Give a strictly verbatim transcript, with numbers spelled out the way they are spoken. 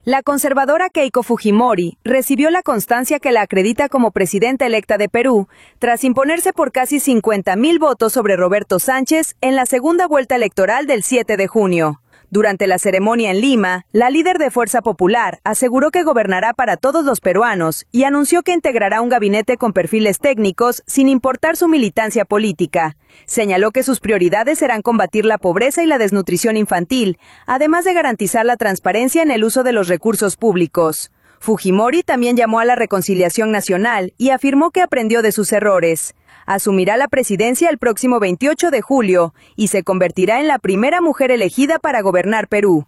La conservadora Keiko Fujimori recibió la constancia que la acredita como presidenta electa de Perú, tras imponerse por casi cincuenta mil votos sobre Roberto Sánchez en la segunda vuelta electoral del siete de junio. Durante la ceremonia en Lima, la líder de Fuerza Popular aseguró que gobernará para todos los peruanos y anunció que integrará un gabinete con perfiles técnicos sin importar su militancia política. Señaló que sus prioridades serán combatir la pobreza y la desnutrición infantil, además de garantizar la transparencia en el uso de los recursos públicos. Fujimori también llamó a la reconciliación nacional y afirmó que aprendió de sus errores. Asumirá la presidencia el próximo veintiocho de julio y se convertirá en la primera mujer elegida para gobernar Perú.